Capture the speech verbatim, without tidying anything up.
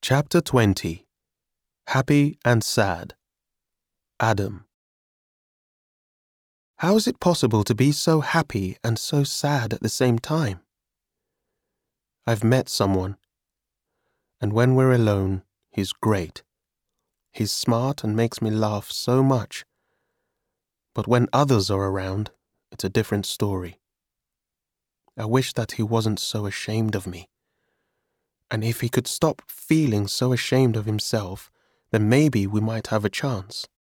Chapter twenty. Happy and Sad. Adam. How is it possible to be so happy and so sad at the same time? I've met someone, and when we're alone, he's great. He's smart and makes me laugh so much. But when others are around, it's a different story. I wish that he wasn't so ashamed of me. And if he could stop feeling so ashamed of himself, then maybe we might have a chance.